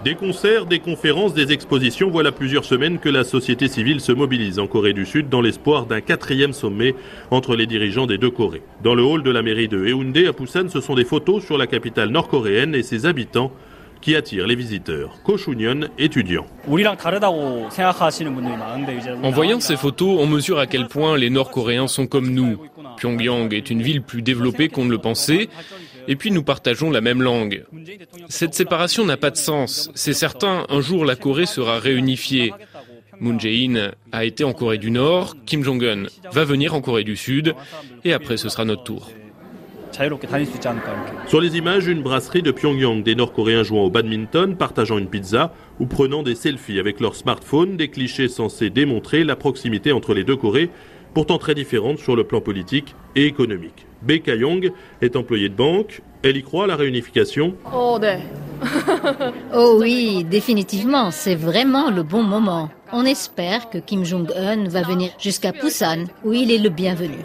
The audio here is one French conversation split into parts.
Des concerts, des conférences, des expositions, voilà plusieurs semaines que la société civile se mobilise en Corée du Sud dans l'espoir d'un 4e sommet entre les dirigeants des deux Corées. Dans le hall de la mairie de Haeundae à Busan, ce sont des photos sur la capitale nord-coréenne et ses habitants qui attirent les visiteurs. Ko Shun-yeon, étudiant. En voyant ces photos, on mesure à quel point les Nord-Coréens sont comme nous. Pyongyang est une ville plus développée qu'on ne le pensait, et puis nous partageons la même langue. Cette séparation n'a pas de sens. C'est certain, un jour la Corée sera réunifiée. Moon Jae-in a été en Corée du Nord, Kim Jong-un va venir en Corée du Sud, et après ce sera notre tour. Sur les images, une brasserie de Pyongyang, des Nord-Coréens jouant au badminton, partageant une pizza ou prenant des selfies avec leur smartphone, des clichés censés démontrer la proximité entre les deux Corées, pourtant très différentes sur le plan politique et économique. Bae Ka-yong est employée de banque, elle y croit à la réunification. Oh oui, définitivement, c'est vraiment le bon moment. On espère que Kim Jong-un va venir jusqu'à Busan, où il est le bienvenu.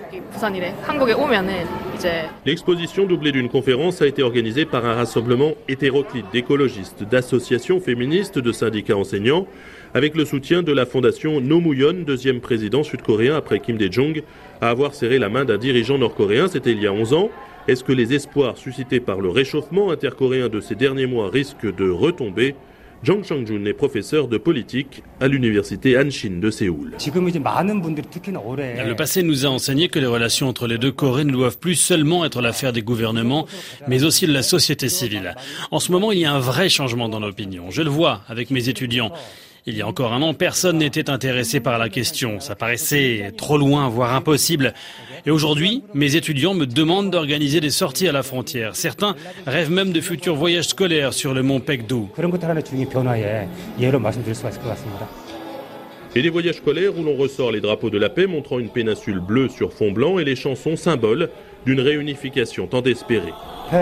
L'exposition doublée d'une conférence a été organisée par un rassemblement hétéroclite d'écologistes, d'associations féministes, de syndicats enseignants, avec le soutien de la fondation No Mu-yeon, deuxième président sud-coréen après Kim Dae-jung, à avoir serré la main d'un dirigeant nord-coréen, c'était il y a 11 ans. Est-ce que les espoirs suscités par le réchauffement intercoréen de ces derniers mois risquent de retomber ? Jang Sang-jun est professeur de politique à l'université Hanshin de Séoul. Le passé nous a enseigné que les relations entre les deux Corées ne doivent plus seulement être l'affaire des gouvernements, mais aussi de la société civile. En ce moment, il y a un vrai changement dans l'opinion. Je le vois avec mes étudiants. Il y a encore un an, personne n'était intéressé par la question. Ça paraissait trop loin, voire impossible. Et aujourd'hui, mes étudiants me demandent d'organiser des sorties à la frontière. Certains rêvent même de futurs voyages scolaires sur le mont Paekdo. Et des voyages scolaires où l'on ressort les drapeaux de la paix montrant une péninsule bleue sur fond blanc et les chansons symboles d'une réunification tant espérée.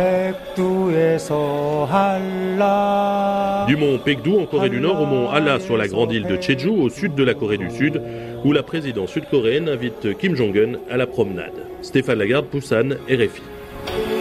Du mont Paekdo en Corée du Nord au mont Halla sur la grande île de Jeju au sud de la Corée du Sud où la présidente sud-coréenne invite Kim Jong-un à la promenade. Stéphane Lagarde, Busan, RFI.